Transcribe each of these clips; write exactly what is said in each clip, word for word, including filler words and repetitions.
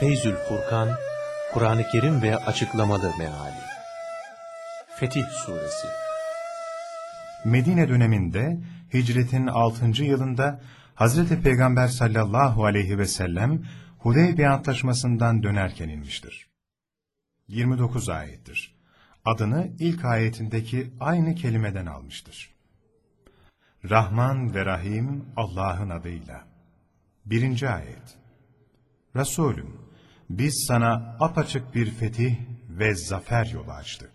Feyzül Furkan, Kur'an-ı Kerim ve açıklamalı meali. Fetih Suresi. Medine döneminde hicretin altıncı yılında Hazreti Peygamber sallallahu aleyhi ve sellem Hudeybiye Antlaşması'ndan dönerken inmiştir. yirmi dokuz ayettir. Adını ilk ayetindeki aynı kelimeden almıştır. Rahman ve Rahim Allah'ın adıyla. Birinci ayet. Resulüm, biz sana apaçık bir fetih ve zafer yolu açtık.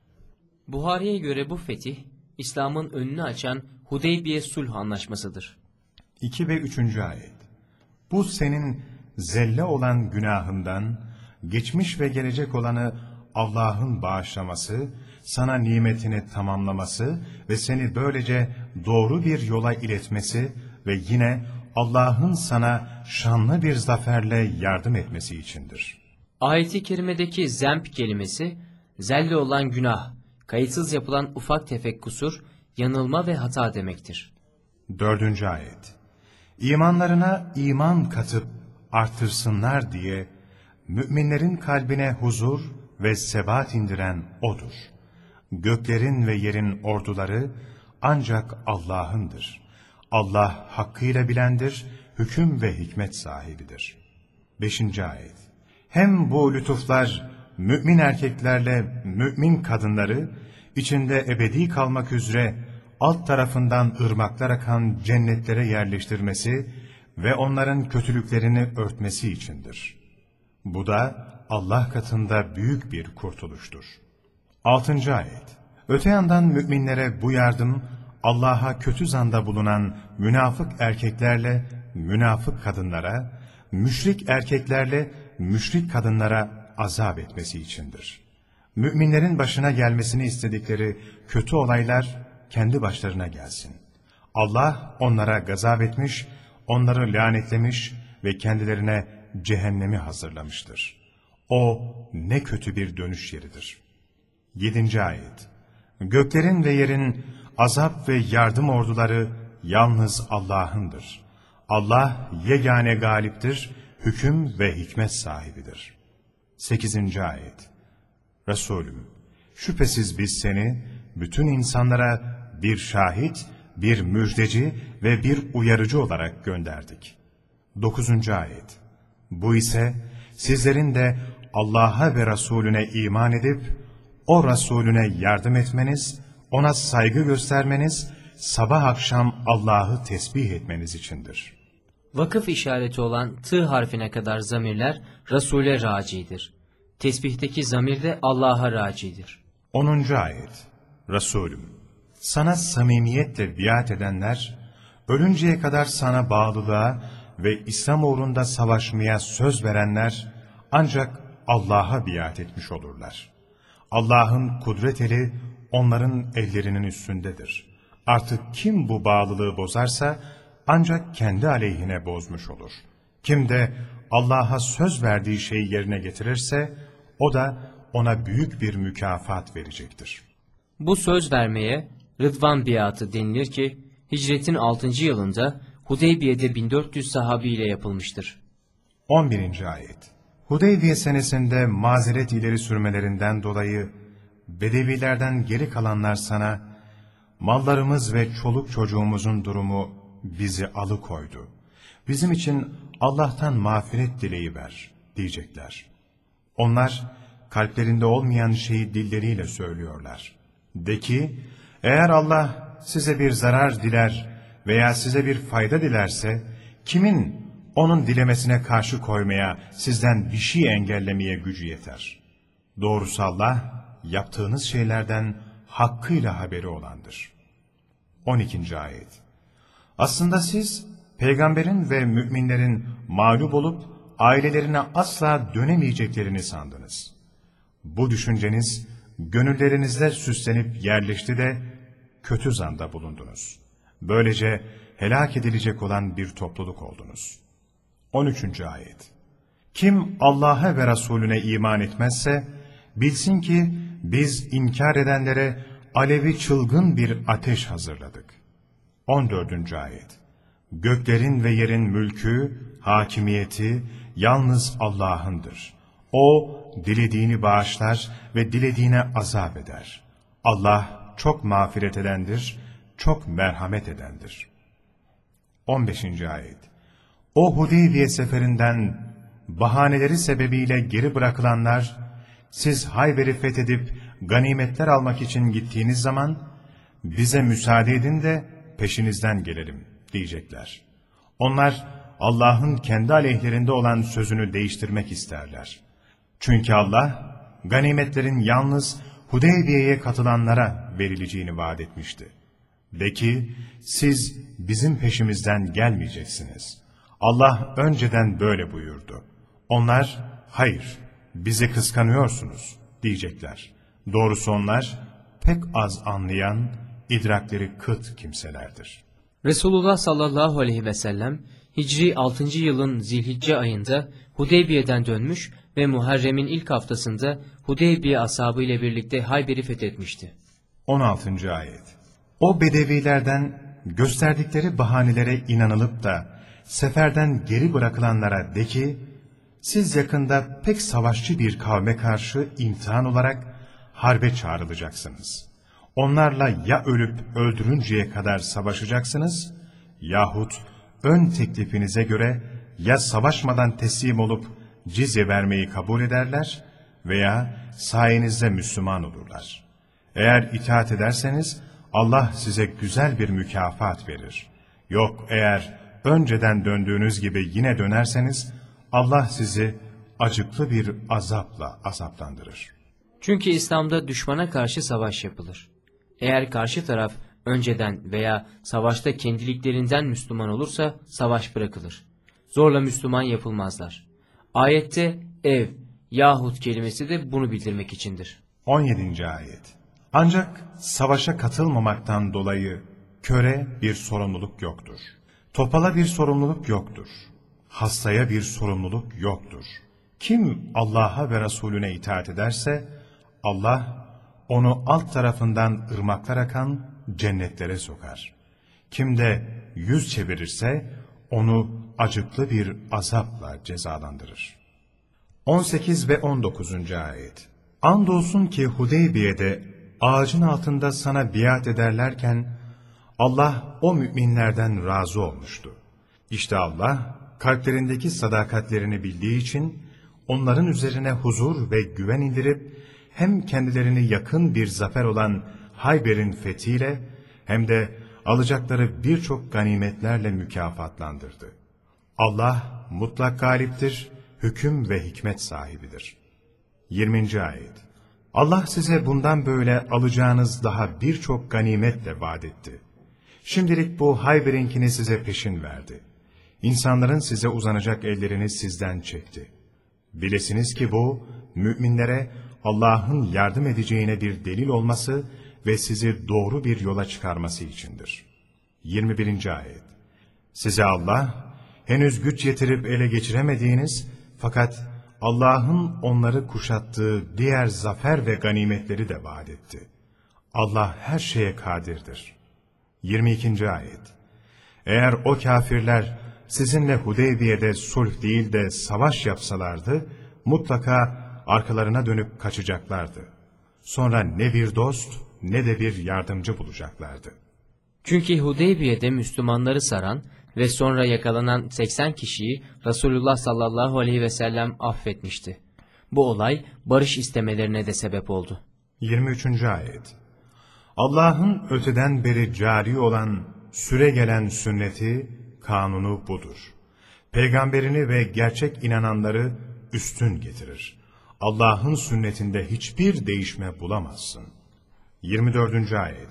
Buhari'ye göre bu fetih, İslam'ın önünü açan Hudeybiye Sulh Anlaşması'dır. İki ve üçüncü ayet. Bu senin zelle olan günahından, geçmiş ve gelecek olanı Allah'ın bağışlaması, sana nimetini tamamlaması ve seni böylece doğru bir yola iletmesi ve yine Allah'ın sana şanlı bir zaferle yardım etmesi içindir. Ayet-i kerimedeki zemp kelimesi, zelle olan günah, kayıtsız yapılan ufak tefek kusur, yanılma ve hata demektir. Dördüncü ayet. İmanlarına iman katıp artırsınlar diye müminlerin kalbine huzur ve sebat indiren O'dur. Göklerin ve yerin orduları ancak Allah'ındır. Allah hakkıyla bilendir, hüküm ve hikmet sahibidir. Beşinci ayet. Hem bu lütuflar mümin erkeklerle mümin kadınları içinde ebedi kalmak üzere alt tarafından ırmaklar akan cennetlere yerleştirmesi ve onların kötülüklerini örtmesi içindir. Bu da Allah katında büyük bir kurtuluştur. Altıncı ayet. Öte yandan müminlere bu yardım, Allah'a kötü zanda bulunan münafık erkeklerle münafık kadınlara, müşrik erkeklerle müşrik kadınlara azap etmesi içindir. Müminlerin başına gelmesini istedikleri kötü olaylar kendi başlarına gelsin. Allah onlara gazap etmiş, onları lanetlemiş ve kendilerine cehennemi hazırlamıştır. O ne kötü bir dönüş yeridir. Yedinci ayet. Göklerin ve yerin azap ve yardım orduları yalnız Allah'ındır. Allah yegane galiptir, hüküm ve hikmet sahibidir. Sekizinci ayet. Resulüm, şüphesiz biz seni bütün insanlara bir şahit, bir müjdeci ve bir uyarıcı olarak gönderdik. Dokuzuncu ayet. Bu ise sizlerin de Allah'a ve Resulüne iman edip, o Resulüne yardım etmeniz, ona saygı göstermeniz, sabah akşam Allah'ı tesbih etmeniz içindir. Vakıf işareti olan tı harfine kadar zamirler Resul'e racidir. Tesbihteki zamir de Allah'a racidir. onuncu ayet. Resulüm, sana samimiyetle biat edenler, ölünceye kadar sana bağlılığa ve İslam uğrunda savaşmaya söz verenler, ancak Allah'a biat etmiş olurlar. Allah'ın kudret eli onların ellerinin üstündedir. Artık kim bu bağlılığı bozarsa, ancak kendi aleyhine bozmuş olur. Kim de Allah'a söz verdiği şeyi yerine getirirse, o da ona büyük bir mükafat verecektir. Bu söz vermeye Rıdvan biatı denilir ki, hicretin altıncı yılında Hudeybiye'de bin dört yüz sahabiyle yapılmıştır. on birinci ayet. Hudeybiye senesinde mazeret ileri sürmelerinden dolayı, Bedevilerden geri kalanlar sana, mallarımız ve çoluk çocuğumuzun durumu bizi alıkoydu. Bizim için Allah'tan mağfiret dileyiver diyecekler. Onlar kalplerinde olmayan şeyi dilleriyle söylüyorlar. De ki, eğer Allah size bir zarar diler veya size bir fayda dilerse, kimin onun dilemesine karşı koymaya, sizden bir şey engellemeye gücü yeter? Doğrusu Allah, yaptığınız şeylerden hakkıyla haberi olandır. on ikinci ayet. Aslında siz, peygamberin ve müminlerin mağlup olup, ailelerine asla dönemeyeceklerini sandınız. Bu düşünceniz, gönüllerinizde süslenip yerleşti de, kötü zanda bulundunuz. Böylece helak edilecek olan bir topluluk oldunuz. on üçüncü ayet. Kim Allah'a ve Resulüne iman etmezse, bilsin ki biz inkar edenlere alevi çılgın bir ateş hazırladık. on dördüncü ayet. Göklerin ve yerin mülkü, hakimiyeti, yalnız Allah'ındır. O, dilediğini bağışlar ve dilediğine azap eder. Allah çok mağfiret edendir, çok merhamet edendir. on beşinci ayet. O Hudeybiye seferinden bahaneleri sebebiyle geri bırakılanlar, siz Hayber'i fethedip ganimetler almak için gittiğiniz zaman, bize müsaade edin de peşinizden gelelim diyecekler. Onlar Allah'ın kendi aleyhlerinde olan sözünü değiştirmek isterler. Çünkü Allah, ganimetlerin yalnız Hudeybiye'ye katılanlara verileceğini vaat etmişti. De ki, siz bizim peşimizden gelmeyeceksiniz. Allah önceden böyle buyurdu. Onlar, hayır, bizi kıskanıyorsunuz diyecekler. Doğrusu onlar, pek az anlayan, idrakleri kıt kimselerdir. Resulullah sallallahu aleyhi ve sellem, Hicri altıncı yılın Zilhicce ayında Hudeybiye'den dönmüş ve Muharrem'in ilk haftasında Hudeybiye ashabı ile birlikte Hayber'i fethetmişti. on altıncı ayet. O bedevilerden gösterdikleri bahanelere inanılıp da seferden geri bırakılanlara de ki, siz yakında pek savaşçı bir kavme karşı imtihan olarak harbe çağrılacaksınız. Onlarla ya ölüp öldürünceye kadar savaşacaksınız yahut ön teklifinize göre ya savaşmadan teslim olup cizye vermeyi kabul ederler veya sayenizde Müslüman olurlar. Eğer itaat ederseniz Allah size güzel bir mükafat verir. Yok eğer önceden döndüğünüz gibi yine dönerseniz Allah sizi acıklı bir azapla azaplandırır. Çünkü İslam'da düşmana karşı savaş yapılır. Eğer karşı taraf önceden veya savaşta kendiliklerinden Müslüman olursa savaş bırakılır. Zorla Müslüman yapılmazlar. Ayette ev yahut kelimesi de bunu bildirmek içindir. on yedinci ayet. Ancak savaşa katılmamaktan dolayı köre bir sorumluluk yoktur. Topala bir sorumluluk yoktur. Hastaya bir sorumluluk yoktur. Kim Allah'a ve Resulüne itaat ederse Allah onu alt tarafından ırmaklar akan cennetlere sokar. Kim de yüz çevirirse onu acıklı bir azapla cezalandırır. on sekiz ve on dokuzuncu ayet. Andolsun ki Hudeybiye'de ağacın altında sana biat ederlerken Allah o müminlerden razı olmuştu. İşte Allah kalplerindeki sadakatlerini bildiği için onların üzerine huzur ve güven indirip hem kendilerini yakın bir zafer olan Hayber'in fethiyle hem de alacakları birçok ganimetlerle mükafatlandırdı. Allah mutlak galiptir, hüküm ve hikmet sahibidir. yirminci ayet. Allah size bundan böyle alacağınız daha birçok ganimetle vaat etti. Şimdilik bu Hayber'inkini size peşin verdi. İnsanların size uzanacak ellerini sizden çekti. Bilesiniz ki bu, müminlere Allah'ın yardım edeceğine bir delil olması ve sizi doğru bir yola çıkarması içindir. yirmi birinci ayet. Size Allah, henüz güç yetirip ele geçiremediğiniz fakat Allah'ın onları kuşattığı diğer zafer ve ganimetleri de vaat etti. Allah her şeye kadirdir. yirmi ikinci ayet. Eğer o kafirler sizinle Hudeybiye'de sulh değil de savaş yapsalardı, mutlaka arkalarına dönüp kaçacaklardı. Sonra ne bir dost ne de bir yardımcı bulacaklardı. Çünkü Hudeybiye'de Müslümanları saran ve sonra yakalanan seksen kişiyi Resulullah sallallahu aleyhi ve sellem affetmişti. Bu olay barış istemelerine de sebep oldu. yirmi üçüncü ayet. Allah'ın öteden beri cari olan süre gelen sünneti, kanunu budur. Peygamberini ve gerçek inananları üstün getirir. Allah'ın sünnetinde hiçbir değişme bulamazsın. yirmi dördüncü ayet.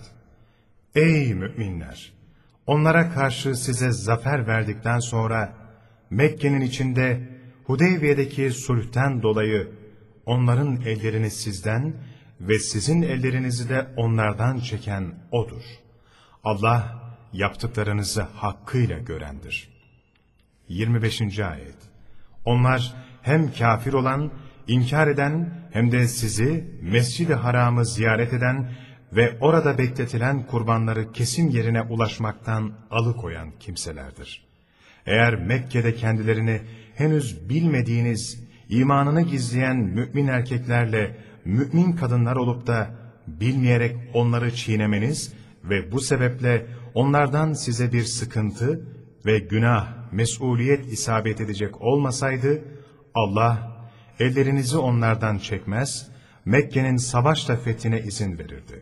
Ey müminler! Onlara karşı size zafer verdikten sonra Mekke'nin içinde Hudeybiye'deki sulhten dolayı onların ellerini sizden ve sizin ellerinizi de onlardan çeken O'dur. Allah yaptıklarınızı hakkıyla görendir. yirmi beşinci ayet. Onlar hem kafir olan, inkar eden hem de sizi Mescid-i Haram'ı ziyaret eden ve orada bekletilen kurbanları kesim yerine ulaşmaktan alıkoyan kimselerdir. Eğer Mekke'de kendilerini henüz bilmediğiniz, imanını gizleyen mümin erkeklerle mümin kadınlar olup da bilmeyerek onları çiğnemeniz ve bu sebeple onlardan size bir sıkıntı ve günah, mesuliyet isabet edecek olmasaydı, Allah ellerinizi onlardan çekmez, Mekke'nin savaşla fethine izin verirdi.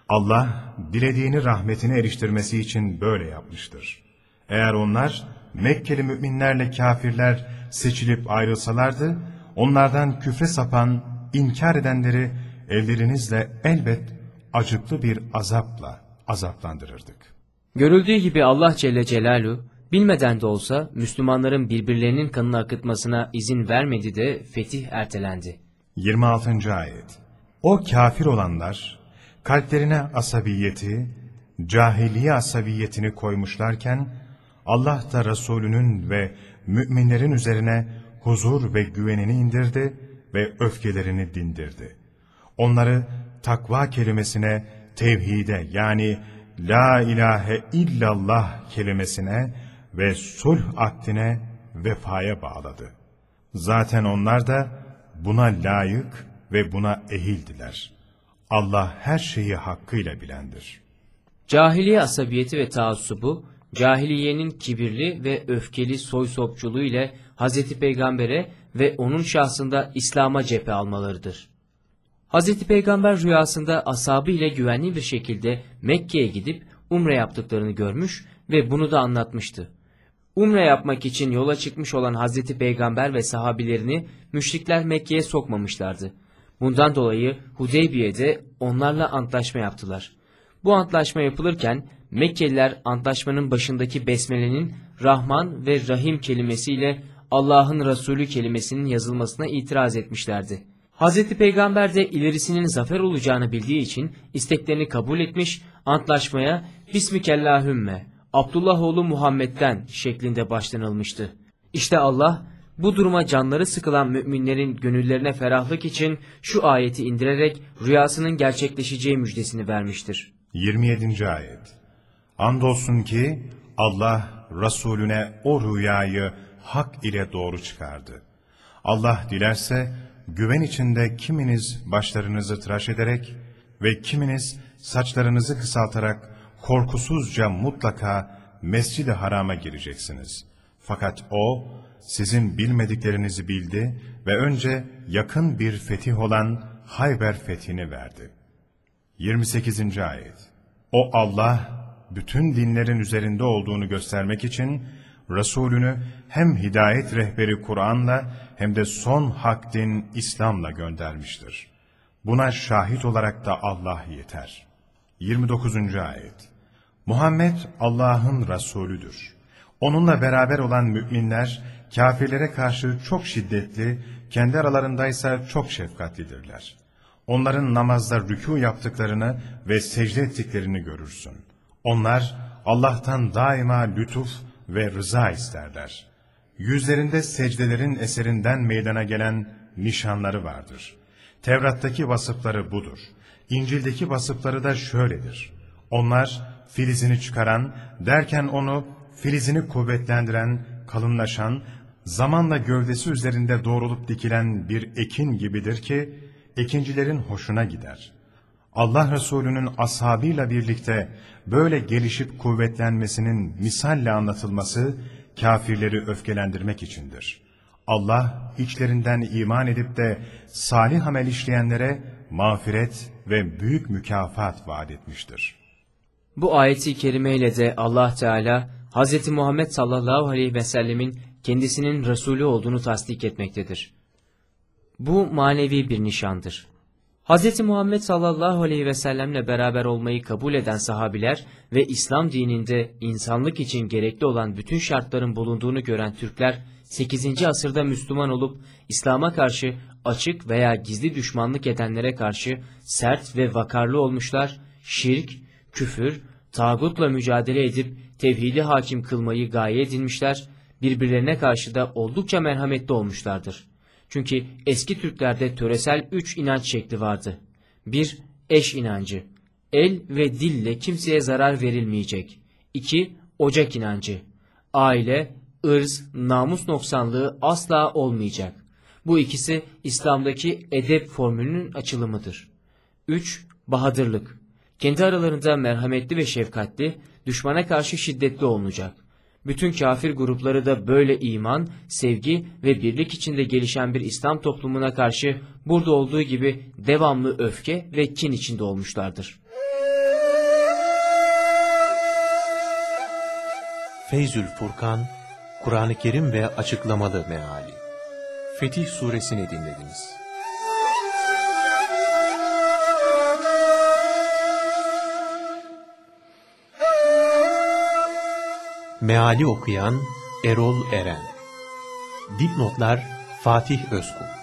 Allah dilediğini rahmetine eriştirmesi için böyle yapmıştır. Eğer onlar Mekkeli müminlerle kafirler seçilip ayrılsalardı, onlardan küfre sapan, inkar edenleri ellerinizle elbet acıklı bir azapla azaplandırırdık. Görüldüğü gibi Allah Celle Celaluhu bilmeden de olsa Müslümanların birbirlerinin kanını akıtmasına izin vermedi de fetih ertelendi. yirmi altıncı ayet. O kafir olanlar kalplerine asabiyeti, cahiliye asabiyetini koymuşlarken Allah da Resulünün ve müminlerin üzerine huzur ve güvenini indirdi ve öfkelerini dindirdi. Onları takva kelimesine, tevhide yani la ilahe illallah kelimesine ve sulh akdine, vefaya bağladı. Zaten onlar da buna layık ve buna ehildiler. Allah her şeyi hakkıyla bilendir. Cahiliye asabiyeti ve taassubu, cahiliyenin kibirli ve öfkeli soy sopçuluğu ile Hazreti Peygamber'e ve onun şahsında İslam'a cephe almalarıdır. Hazreti Peygamber rüyasında ashabı ile güvenli bir şekilde Mekke'ye gidip umre yaptıklarını görmüş ve bunu da anlatmıştı. Umre yapmak için yola çıkmış olan Hazreti Peygamber ve sahabilerini müşrikler Mekke'ye sokmamışlardı. Bundan dolayı Hudeybiye'de onlarla antlaşma yaptılar. Bu antlaşma yapılırken Mekkeliler antlaşmanın başındaki besmelenin Rahman ve Rahim kelimesiyle Allah'ın Resulü kelimesinin yazılmasına itiraz etmişlerdi. Hazreti Peygamber de ilerisinin zafer olacağını bildiği için isteklerini kabul etmiş, antlaşmaya Bismikellahümme, Abdullah oğlu Muhammed'den şeklinde başlanılmıştı. İşte Allah bu duruma canları sıkılan müminlerin gönüllerine ferahlık için şu ayeti indirerek rüyasının gerçekleşeceği müjdesini vermiştir. yirmi yedinci ayet. Andolsun ki Allah Resulüne o rüyayı hak ile doğru çıkardı. Allah dilerse güven içinde kiminiz başlarınızı tıraş ederek ve kiminiz saçlarınızı kısaltarak korkusuzca mutlaka Mescid-i Haram'a gireceksiniz. Fakat O sizin bilmediklerinizi bildi ve önce yakın bir fetih olan Hayber fethini verdi. yirmi sekizinci ayet. O Allah bütün dinlerin üzerinde olduğunu göstermek için Resulünü hem hidayet rehberi Kur'an'la hem de son hak din İslam'la göndermiştir. Buna şahit olarak da Allah yeter. yirmi dokuzuncu ayet. Muhammed Allah'ın Resulüdür. Onunla beraber olan müminler kafirlere karşı çok şiddetli, kendi aralarındaysa çok şefkatlidirler. Onların namazda rükû yaptıklarını ve secde ettiklerini görürsün. Onlar Allah'tan daima lütuf ve rıza isterler. Yüzlerinde secdelerin eserinden meydana gelen nişanları vardır. Tevrat'taki vasıfları budur. İncil'deki vasıfları da şöyledir. Onlar filizini çıkaran, derken onu filizini kuvvetlendiren, kalınlaşan, zamanla gövdesi üzerinde doğrulup dikilen bir ekin gibidir ki, ekincilerin hoşuna gider. Allah Resulü'nün ashabıyla birlikte böyle gelişip kuvvetlenmesinin misalle anlatılması, kafirleri öfkelendirmek içindir. Allah, içlerinden iman edip de salih amel işleyenlere mağfiret ve büyük mükafat vaat etmiştir. Bu ayeti kerimeyle de Allah Teala, Hz. Muhammed sallallahu aleyhi ve sellemin kendisinin Resulü olduğunu tasdik etmektedir. Bu manevi bir nişandır. Hz. Muhammed sallallahu aleyhi ve sellemle beraber olmayı kabul eden sahabiler ve İslam dininde insanlık için gerekli olan bütün şartların bulunduğunu gören Türkler, sekizinci asırda Müslüman olup İslam'a karşı açık veya gizli düşmanlık edenlere karşı sert ve vakarlı olmuşlar, şirk, küfür, tağutla mücadele edip tevhidi hakim kılmayı gaye edinmişler, birbirlerine karşı da oldukça merhametli olmuşlardır. Çünkü eski Türklerde töresel üç inanç şekli vardı. bir Eş inancı. El ve dille kimseye zarar verilmeyecek. iki Ocak inancı. Aile, ırz, namus noksanlığı asla olmayacak. Bu ikisi İslam'daki edep formülünün açılımıdır. üç. Bahadırlık. Kendi aralarında merhametli ve şefkatli, düşmana karşı şiddetli olunacak. Bütün kafir grupları da böyle iman, sevgi ve birlik içinde gelişen bir İslam toplumuna karşı burada olduğu gibi devamlı öfke ve kin içinde olmuşlardır. Feyzül Furkan, Kur'an-ı Kerim ve açıklamalı meali. Fetih Suresini dinlediniz. Meali okuyan Erol Eren. Dipnotlar Fatih Özkul.